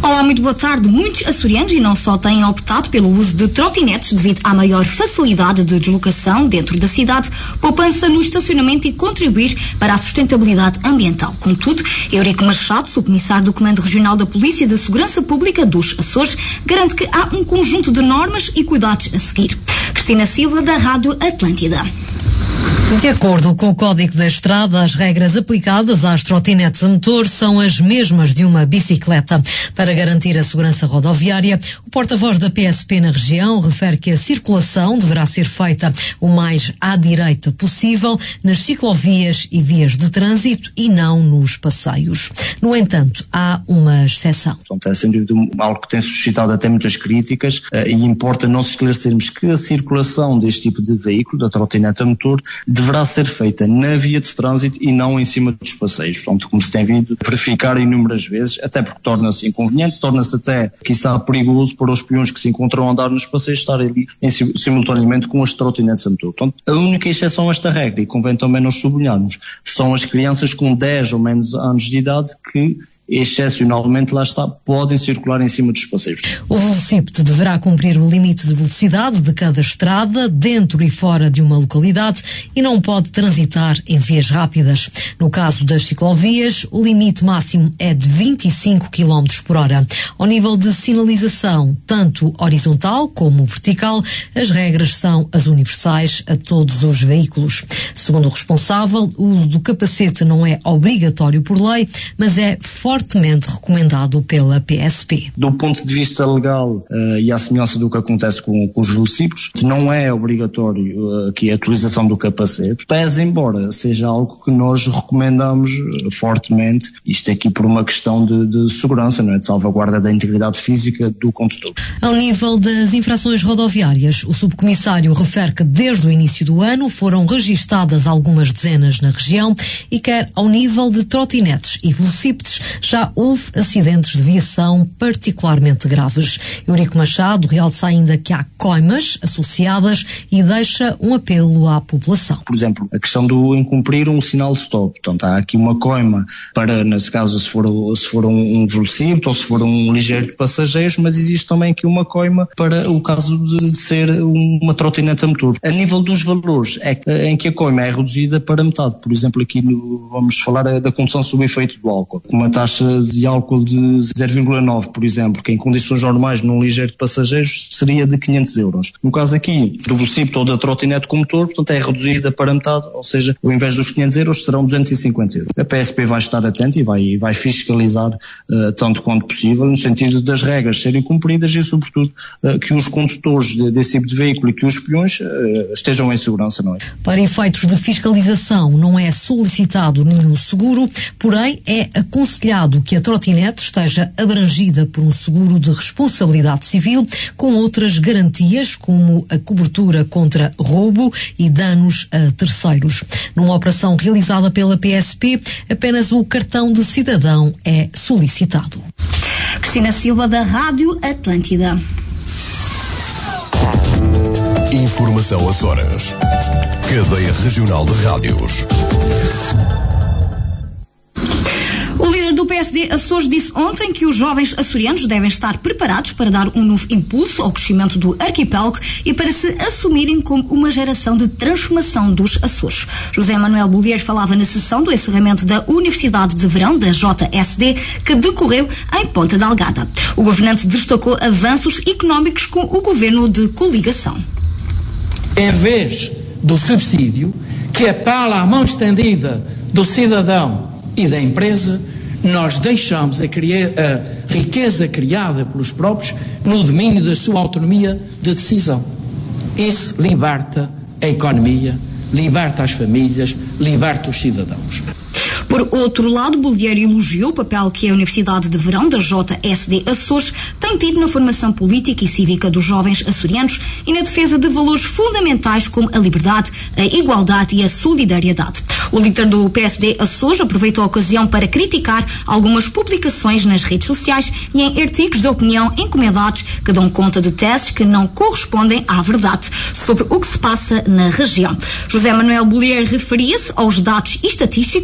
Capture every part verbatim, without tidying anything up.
Olá, muito boa tarde. Muitos açorianos e não só têm optado pelo uso de trotinetes devido à maior facilidade de deslocação dentro da cidade, poupança no estacionamento e contribuir para a sustentabilidade ambiental. Contudo, Eurico Machado, subcomissário do Comando Regional da Polícia de Segurança Pública dos Açores, garante que há um conjunto de normas e cuidados a seguir. Cristina Silva, da Rádio Atlântida. De acordo com o Código da Estrada, as regras aplicadas às trotinetes a motor são as mesmas de uma bicicleta. Para garantir a segurança rodoviária, o porta-voz da P S P na região refere que a circulação deverá ser feita o mais à direita possível nas ciclovias e vias de trânsito e não nos passeios. No entanto, há uma exceção. Portanto, é sem dúvida algo que tem suscitado até muitas críticas uh, e importa nós esclarecermos que a circulação deste tipo de veículo, da trotinete a motor, deverá ser feita na via de trânsito e não em cima dos passeios. Portanto, como se tem vindo a verificar inúmeras vezes, até porque torna-se inconveniente, torna-se até, quiçá, perigoso para os peões que se encontram a andar nos passeios estarem ali em, simultaneamente com as trotinetes a motor. Portanto, a única exceção a esta regra, e convém também nós sublinharmos, são as crianças com dez ou menos anos de idade que excepcionalmente, lá está, podem circular em cima dos passeios. O velocípede deverá cumprir o limite de velocidade de cada estrada, dentro e fora de uma localidade, e não pode transitar em vias rápidas. No caso das ciclovias, o limite máximo é de vinte e cinco quilómetros por hora. Ao nível de sinalização, tanto horizontal como vertical, as regras são as universais a todos os veículos. Segundo o responsável, o uso do capacete não é obrigatório por lei, mas é forte fortemente recomendado pela P S P. Do ponto de vista legal uh, e à semelhança do que acontece com, com os velocípedos, não é obrigatório uh, aqui a utilização do capacete, pese embora seja algo que nós recomendamos uh, fortemente, isto aqui por uma questão de, de segurança, não é? De salvaguarda da integridade física do condutor. Ao nível das infrações rodoviárias, o subcomissário refere que desde o início do ano foram registadas algumas dezenas na região e quer ao nível de trotinetes e velocípedes já houve acidentes de viação particularmente graves. Eurico Machado realça ainda que há coimas associadas e deixa um apelo à população. Por exemplo, a questão do incumprir um sinal de stop. Portanto, há aqui uma coima para, nesse caso, se for, se for um, um velocípede ou se for um ligeiro de passageiros, mas existe também aqui uma coima para o caso de ser uma trotinete a motor. A nível dos valores, é em que a coima é reduzida para metade. Por exemplo, aqui no, vamos falar da condução sob efeito do álcool. Uma taxa de álcool de zero vírgula nove, por exemplo, que em condições normais num ligeiro de passageiros seria de quinhentos euros. No caso aqui, do velocípede ou da trotinete com motor, portanto é reduzida para metade, ou seja, ao invés dos quinhentos euros serão duzentos e cinquenta euros. A P S P vai estar atenta e vai, vai fiscalizar uh, tanto quanto possível, no sentido das regras serem cumpridas e, sobretudo, uh, que os condutores de, desse tipo de veículo e que os peões uh, estejam em segurança, não é? Para efeitos de fiscalização, não é solicitado nenhum seguro, porém é aconselhado que a trotinete esteja abrangida por um seguro de responsabilidade civil com outras garantias, como a cobertura contra roubo e danos a terceiros. Numa operação realizada pela P S P, apenas o cartão de cidadão é solicitado. Cristina Silva, da Rádio Atlântida. Informação Açores. Cadeia Regional de Rádios. O líder do P S D Açores disse ontem que os jovens açorianos devem estar preparados para dar um novo impulso ao crescimento do arquipélago e para se assumirem como uma geração de transformação dos Açores. José Manuel Bolieiro falava na sessão do encerramento da Universidade de Verão da J S D, que decorreu em Ponta Delgada. O governante destacou avanços económicos com o governo de coligação. Em vez do subsídio, que é para a mão estendida do cidadão e da empresa, nós deixamos a, criar, a riqueza criada pelos próprios no domínio da sua autonomia de decisão. Isso liberta a economia, liberta as famílias, liberta os cidadãos. Por outro lado, Bolieiro elogiou o papel que a Universidade de Verão da J S D Açores tem tido na formação política e cívica dos jovens açorianos e na defesa de valores fundamentais como a liberdade, a igualdade e a solidariedade. O líder do P S D Açores aproveitou a ocasião para criticar algumas publicações nas redes sociais e em artigos de opinião encomendados que dão conta de teses que não correspondem à verdade sobre o que se passa na região. José Manuel Bolieiro referia-se aos dados estatísticos mais recentes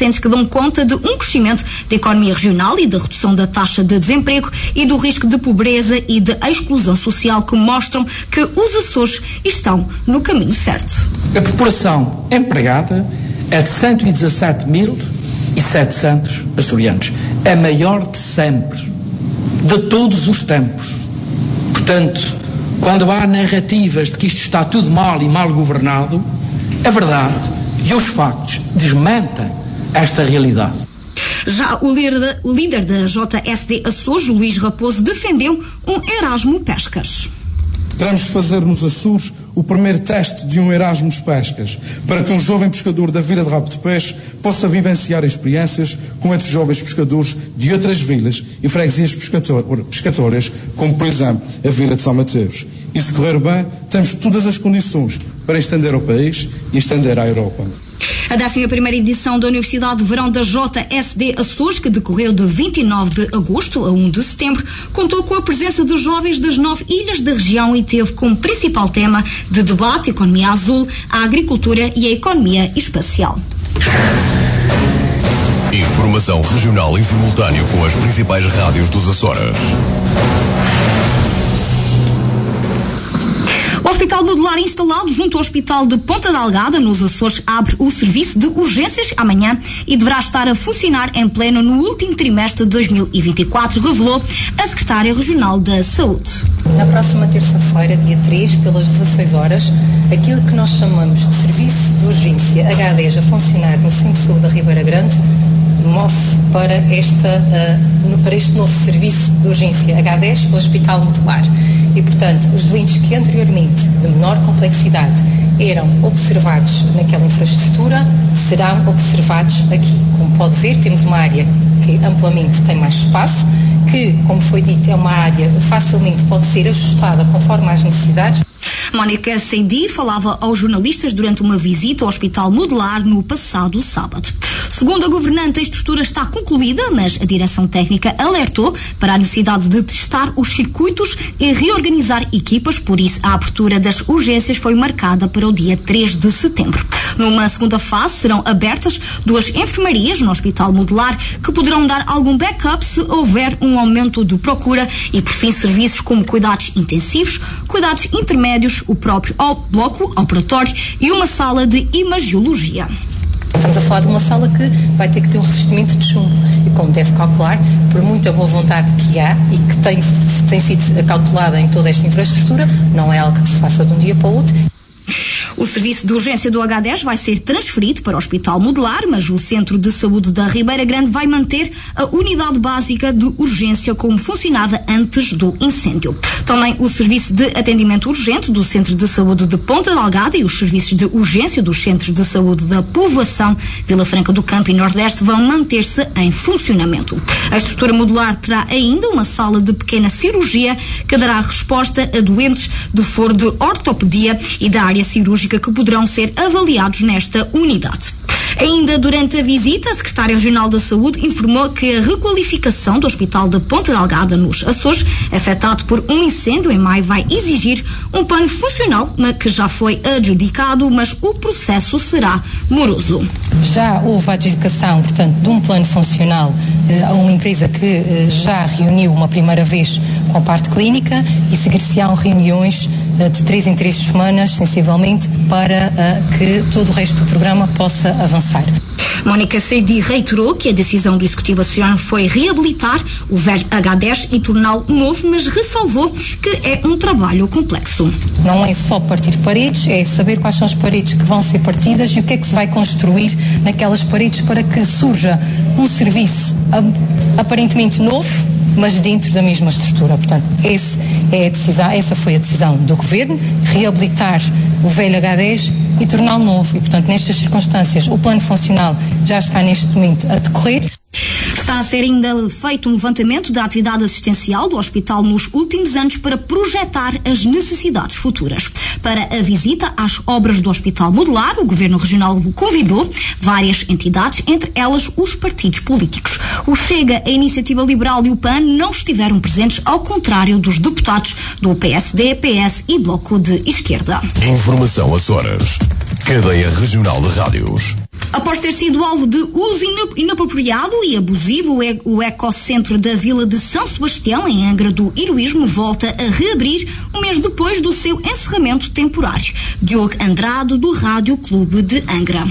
recentes que dão conta de um crescimento da economia regional e da redução da taxa de desemprego e do risco de pobreza e de exclusão social, que mostram que os Açores estão no caminho certo. A população empregada é de cento e dezassete mil e setecentos açorianos. A maior de sempre, de todos os tempos. Portanto, quando há narrativas de que isto está tudo mal e mal governado, a verdade e os factos desmentem esta realidade. Já o líder, o líder da J S D Açores, Luís Raposo, defendeu um Erasmo Pescas. Queremos fazer nos Açores o primeiro teste de um Erasmus Pescas, para que um jovem pescador da Vila de Rabo de Peixe possa vivenciar experiências com outros jovens pescadores de outras vilas e freguesias pescatórias, como por exemplo a Vila de São Mateus. E se correr bem, temos todas as condições para estender ao país e estender à Europa. A décima primeira edição da Universidade de Verão da J S D Açores, que decorreu de vinte e nove de agosto a um de setembro, contou com a presença de jovens das nove ilhas da região e teve como principal tema de debate a economia azul, a agricultura e a economia espacial. Informação regional em simultâneo com as principais rádios dos Açores. O Hospital Modular instalado junto ao Hospital de Ponta Delgada, nos Açores, abre o serviço de urgências amanhã e deverá estar a funcionar em pleno no último trimestre de dois mil e vinte e quatro, revelou a Secretária Regional da Saúde. Na próxima terça-feira, dia três, pelas dezasseis horas, aquilo que nós chamamos de Serviço de Urgência H dez a funcionar no Centro de Saúde da Ribeira Grande move-se para, esta, uh, para este novo Serviço de Urgência H dez, o Hospital Modular. E, portanto, os doentes que anteriormente, de menor complexidade, eram observados naquela infraestrutura, serão observados aqui. Como pode ver, temos uma área que amplamente tem mais espaço, que, como foi dito, é uma área que facilmente pode ser ajustada conforme as necessidades. Mónica Seidi falava aos jornalistas durante uma visita ao Hospital Modular no passado sábado. Segundo a governante, a estrutura está concluída, mas a direção técnica alertou para a necessidade de testar os circuitos e reorganizar equipas, por isso a abertura das urgências foi marcada para o dia três de setembro. Numa segunda fase serão abertas duas enfermarias no Hospital Modular, que poderão dar algum backup se houver um aumento de procura, e por fim serviços como cuidados intensivos, cuidados intermédios, o próprio bloco operatório e uma sala de imagiologia. Estamos a falar de uma sala que vai ter que ter um revestimento de chumbo e, como deve calcular, por muita boa vontade que há e que tem, tem sido acautelada em toda esta infraestrutura, não é algo que se faça de um dia para o outro. O serviço de urgência do H dez vai ser transferido para o Hospital Modular, mas o Centro de Saúde da Ribeira Grande vai manter a unidade básica de urgência como funcionava antes do incêndio. Também o serviço de atendimento urgente do Centro de Saúde de Ponta Delgada e os serviços de urgência dos Centros de Saúde da Povoação, Vila Franca do Campo e Nordeste vão manter-se em funcionamento. A estrutura modular terá ainda uma sala de pequena cirurgia que dará resposta a doentes do foro de ortopedia e da área cirúrgica que poderão ser avaliados nesta unidade. Ainda durante a visita, a Secretária Regional da Saúde informou que a requalificação do Hospital de Ponta Delgada nos Açores, afetado por um incêndio em maio, vai exigir um plano funcional que já foi adjudicado, mas o processo será moroso. Já houve a adjudicação, portanto, de um plano funcional eh, a uma empresa que eh, já reuniu uma primeira vez com a parte clínica e seguir-se-ão reuniões eh, de três em três semanas, sensivelmente, para eh, que todo o resto do programa possa avançar. Mónica Seidi reiterou que a decisão do Executivo açoriano foi reabilitar o velho H dez e torná-lo novo, mas ressalvou que é um trabalho complexo. Não é só partir paredes, é saber quais são as paredes que vão ser partidas e o que é que se vai construir naquelas paredes para que surja um serviço aparentemente novo, mas dentro da mesma estrutura. Portanto, esse é a decisão, essa foi a decisão do Governo, reabilitar o velho H dez e torná-lo novo. E, portanto, nestas circunstâncias, o plano funcional já está neste momento a decorrer. Está a ser ainda feito um levantamento da atividade assistencial do hospital nos últimos anos para projetar as necessidades futuras. Para a visita às obras do Hospital Modular, o Governo Regional convidou várias entidades, entre elas os partidos políticos. O Chega, a Iniciativa Liberal e o P A N não estiveram presentes, ao contrário dos deputados do P S D, P S e Bloco de Esquerda. Informação Açores. Cadeia Regional de Rádios. Após ter sido alvo de uso inapropriado e abusivo, o Ecocentro da Vila de São Sebastião, em Angra do Heroísmo, volta a reabrir um mês depois do seu encerramento temporário. Diogo Andrade, do Rádio Clube de Angra.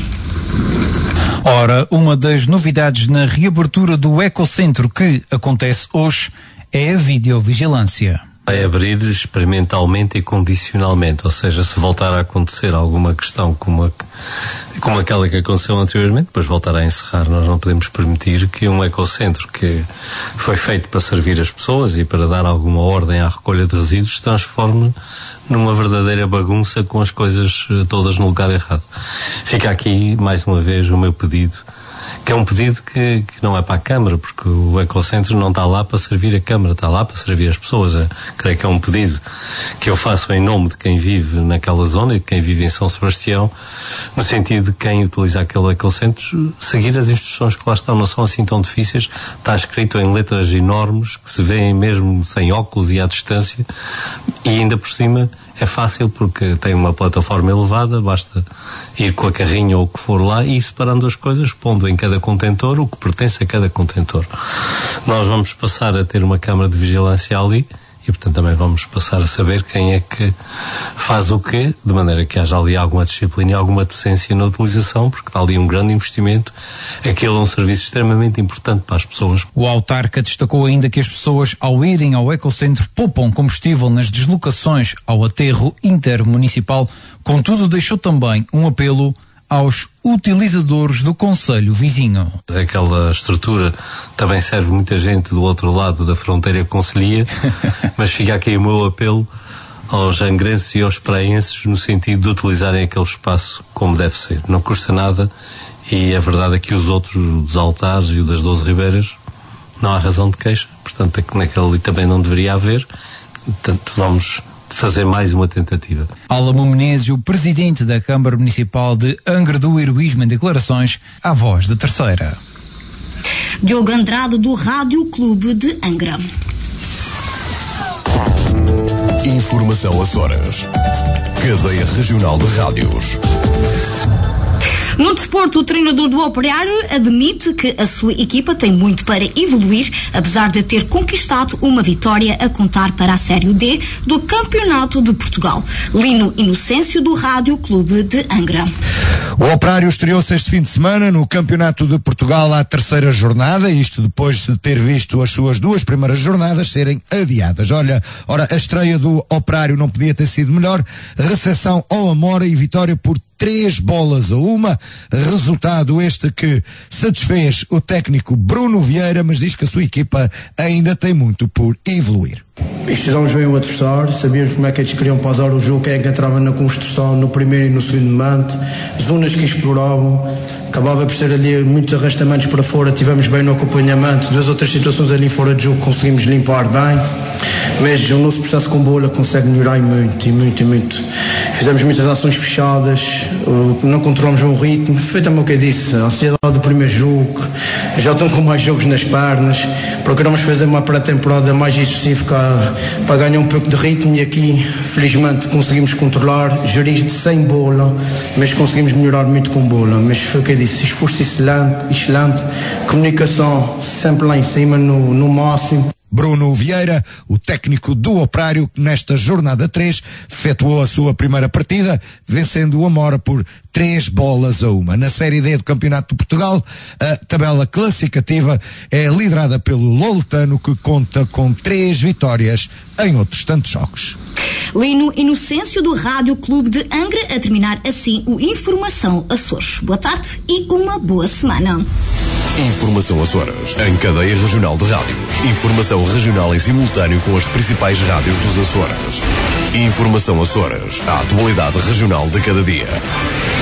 Ora, uma das novidades na reabertura do Ecocentro que acontece hoje é a videovigilância. Vai abrir experimentalmente e condicionalmente, ou seja, se voltar a acontecer alguma questão como, a, como aquela que aconteceu anteriormente, depois voltar a encerrar, nós não podemos permitir que um ecocentro que foi feito para servir as pessoas e para dar alguma ordem à recolha de resíduos se transforme numa verdadeira bagunça com as coisas todas no lugar errado. Fica aqui, mais uma vez, o meu pedido, que é um pedido que, que não é para a Câmara, porque o Ecocentro não está lá para servir a Câmara, está lá para servir as pessoas. Eu creio que é um pedido que eu faço em nome de quem vive naquela zona e de quem vive em São Sebastião, no sentido de quem utiliza aquele Ecocentro seguir as instruções que lá estão, não são assim tão difíceis. Está escrito em letras enormes que se vêem mesmo sem óculos e à distância, e ainda por cima é fácil porque tem uma plataforma elevada, basta ir com a carrinha ou o que for lá e ir separando as coisas, pondo em cada contentor o que pertence a cada contentor. Nós vamos passar a ter uma câmara de vigilância ali e, portanto, também vamos passar a saber quem é que faz o quê, de maneira que haja ali alguma disciplina e alguma decência na utilização, porque está ali um grande investimento. Aquilo é um serviço extremamente importante para as pessoas. O autarca destacou ainda que as pessoas, ao irem ao Ecocentro, poupam combustível nas deslocações ao aterro intermunicipal. Contudo, deixou também um apelo aos utilizadores do concelho vizinho. Aquela estrutura também serve muita gente do outro lado da fronteira concelhia, mas fica aqui o meu apelo aos angrenses e aos praenses no sentido de utilizarem aquele espaço como deve ser. Não custa nada e a verdade é que os outros, o dos Altares e o das Doze Ribeiras, não há razão de queixa. Portanto, é que naquele ali também não deveria haver. Portanto, vamos fazer mais uma tentativa. Álamo Menezes, o presidente da Câmara Municipal de Angra do Heroísmo, em declarações à Voz da Terceira. Diogo Andrade, do Rádio Clube de Angra. Informação Açores. Cadeia Regional de Rádios. No desporto, o treinador do Operário admite que a sua equipa tem muito para evoluir, apesar de ter conquistado uma vitória a contar para a Série D do Campeonato de Portugal. Lino Inocêncio, do Rádio Clube de Angra. O Operário estreou-se este fim de semana no Campeonato de Portugal à terceira jornada, isto depois de ter visto as suas duas primeiras jornadas serem adiadas. Olha, ora, a estreia do Operário não podia ter sido melhor. Recepção ao Amora e vitória por três bolas a uma, resultado este que satisfez o técnico Bruno Vieira, mas diz que a sua equipa ainda tem muito por evoluir. Estudamos bem o adversário, sabíamos como é que eles queriam pausar o jogo, quem é que entrava na construção no primeiro e no segundo momento, zonas que exploravam, acabava por ser ali muitos arrastamentos para fora, tivemos bem no acompanhamento, duas outras situações ali fora de jogo conseguimos limpar bem, mas o nosso processo com bola consegue melhorar muito, e muito, e muito. Fizemos muitas ações fechadas, não controlamos bem o ritmo, foi também o que eu disse, a ansiedade do primeiro jogo, já estão com mais jogos nas pernas, procuramos fazer uma pré-temporada mais específica para ganhar um pouco de ritmo e aqui, felizmente, conseguimos controlar, gerir sem bola, mas conseguimos melhorar muito com bola, mas foi o que eu disse, esforço excelente, excelente, comunicação sempre lá em cima, no, no máximo. Bruno Vieira, o técnico do Operário, que nesta jornada três efetuou a sua primeira partida, vencendo o Amora por três bolas a uma. Na Série D do Campeonato de Portugal, a tabela classificativa é liderada pelo Loletano, que conta com três vitórias em outros tantos jogos. Lino Inocêncio, do Rádio Clube de Angra, a terminar assim o Informação Açores. Boa tarde e uma boa semana. Informação Açores, em cadeia regional de rádios. Informação regional em simultâneo com as principais rádios dos Açores. Informação Açores, a atualidade regional de cada dia.